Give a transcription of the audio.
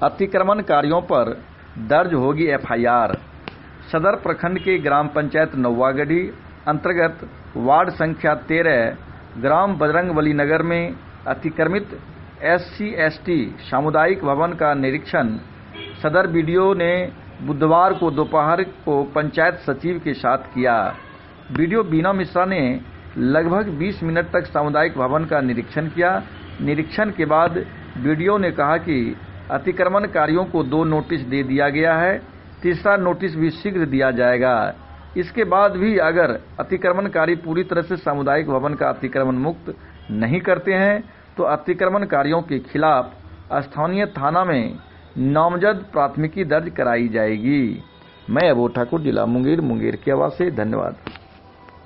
अतिक्रमणकारियों पर दर्ज होगी एफआईआर। सदर प्रखंड के ग्राम पंचायत नौवागढ़ी अंतर्गत वार्ड संख्या 13 ग्राम बजरंगबली नगर में अतिक्रमित SC/ST सामुदायिक भवन का निरीक्षण सदर बीडीओ ने बुधवार को दोपहर को पंचायत सचिव के साथ किया। बीडीओ बीना मिश्रा ने लगभग 20 मिनट तक सामुदायिक भवन का निरीक्षण किया। निरीक्षण के बाद बीडीओ ने कहा कि अतिक्रमणकारियों को 2 नोटिस दे दिया गया है, तीसरा नोटिस भी शीघ्र दिया जाएगा। इसके बाद भी अगर अतिक्रमणकारी पूरी तरह से सामुदायिक भवन का अतिक्रमण मुक्त नहीं करते हैं तो अतिक्रमणकारियों के खिलाफ स्थानीय थाना में नामजद प्राथमिकी दर्ज कराई जाएगी। मैं अबोध ठाकुर, जिला मुंगेर की आवाज से। धन्यवाद।